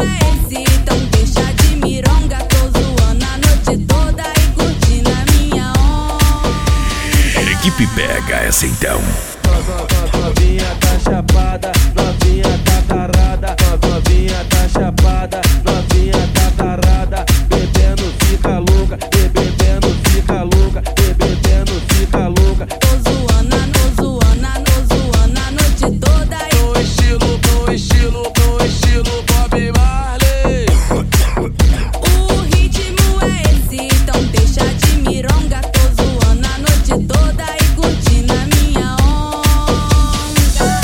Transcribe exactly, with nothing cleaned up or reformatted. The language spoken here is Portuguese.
esse, então deixa de mironga. Tô zoando a noite toda e curtindo a minha onda. Equipe Pega essa então. Novinha tá chapada,